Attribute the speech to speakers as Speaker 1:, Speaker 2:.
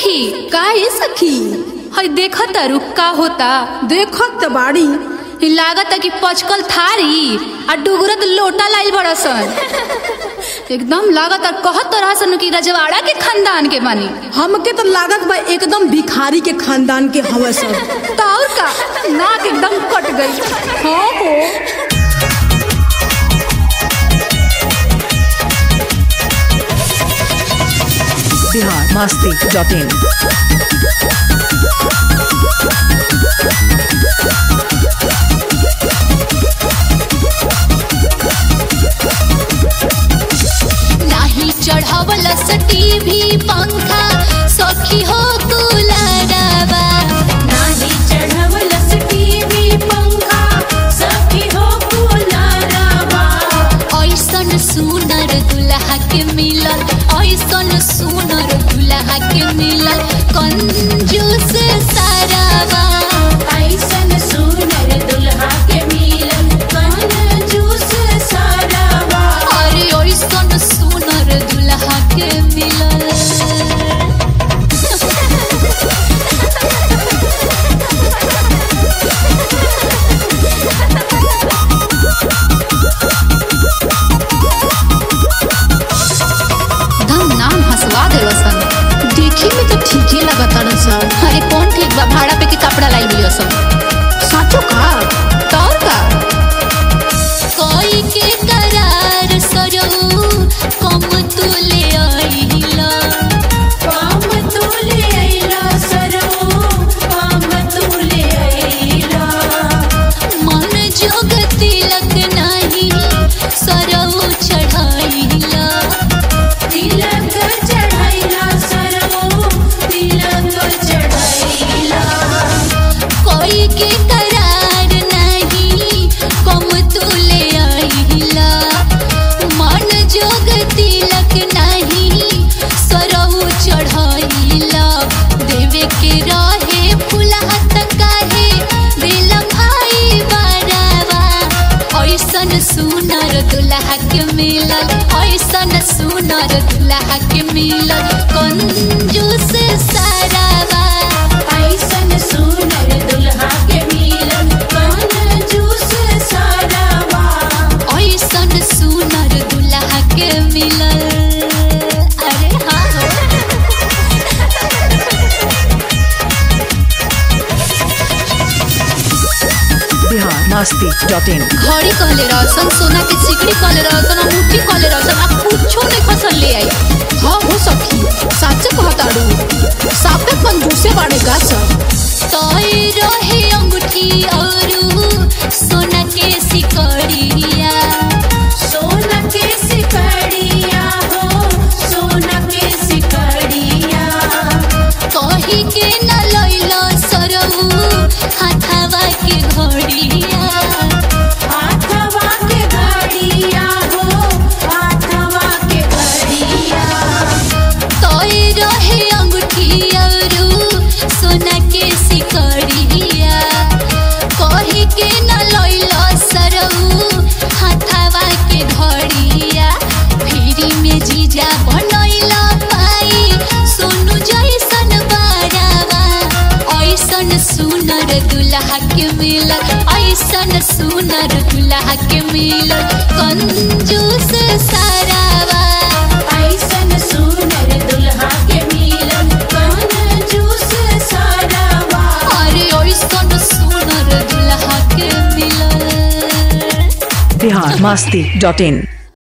Speaker 1: काहे सखी
Speaker 2: हई देखत तारू का होता।
Speaker 1: देखत बाड़ी
Speaker 2: लागत कि पचकल थारी आ डुगरत लोटा लाइल बड़सन। एकदम लागत कहत तरह सन कि रजवाड़ा के खानदान के बानी।
Speaker 1: हमके तो लागत बा एकदम भिखारी के खानदान के हवे सब।
Speaker 2: तो और का नाक एकदम कट गई।
Speaker 1: हाँ हो
Speaker 3: biharmasti.in
Speaker 2: नाही चढ़ावलस टीवी पंखा सखी हो कुलरवा।
Speaker 4: नाही चढ़वलस टीवी पंखा सखी हो कुलरवा।
Speaker 2: ऐसन सुनर दुल्हा के मिलल, ऐसन सुनर दुल्हा के मिलल कंजूस सारावा।
Speaker 4: ऐसन सुनर दुल्हा के मिलन कंजूस सारावा।
Speaker 2: अरे ऐसन सुनर दुल्हा के मिलल। धम नाम हंसवा देलो सन।
Speaker 1: देखी में तो ठीके लगता न सब।
Speaker 2: अरे कौन ठीक बा भाड़ा पे के कपड़ा लाई लियो सन।
Speaker 1: साचो का
Speaker 2: तौर का कोई के करार सरऊ कम तुले आइला।
Speaker 4: काम तुले आइला सरऊ काम तुले आइला।
Speaker 2: मन जोग तिलक नाही सरऊ चढ़ाइला।
Speaker 4: तिलक चढ़ाइला सरऊ तिलक चढ़ाइला।
Speaker 2: कोई के करार नहीं कम तुले आइला। मन जोग तिलक नहीं सरऊ चढ़ाइला। देवे के रहे फुलहत काहे दिल भाई बरावा। ऐसन सुनर दुल्हा के मिलल, ऐसन सुनर दुल्हा के मिलल कंजूस सारावा।
Speaker 4: ऐसन सुनर दुल्हा के मिलन कंजूस सारावा।
Speaker 2: ऐसन सुनर दुल्हा के मिलल। अरे हाँ हो।
Speaker 3: biharmasti.in
Speaker 2: घड़ी कहले रहसन, सोना के सिकड़ी कहले रहसन, अंगूठी कहले रहसन, अब कुछो नहीं खसन ले आई।
Speaker 1: हाँ हो सखी साचे कहताड़ू सापे कंजूसे बाड़े का सब।
Speaker 2: तोय रहे अंगूठी औरू सोना के सिकड़िया।
Speaker 4: सोना के सिकड़िया हो सोना के सिकड़िया।
Speaker 2: कही के न लइलो सरऊ हाथवा के घड़िया।
Speaker 4: हाथवा के घड़िया हो हाथवा के घड़िया।
Speaker 2: तोय रहे अंगूठी औरू सोना के सिकड़िया। कही के न लइलो सरऊ हाथवा के घड़िया। फिरी में जीजा बनैला पाई सोनू जैसन बारावा। ऐसन सुनर दुल्हा के मिलल, ऐसन सुनर दुल्हा के मिलल कंजूस सारावा।
Speaker 4: ऐसन सुनर दुल्हा के मिलन कंजूस सारावा।
Speaker 2: अरे ऐसन सुनर दुल्हा के मिलल।
Speaker 3: biharmasti.in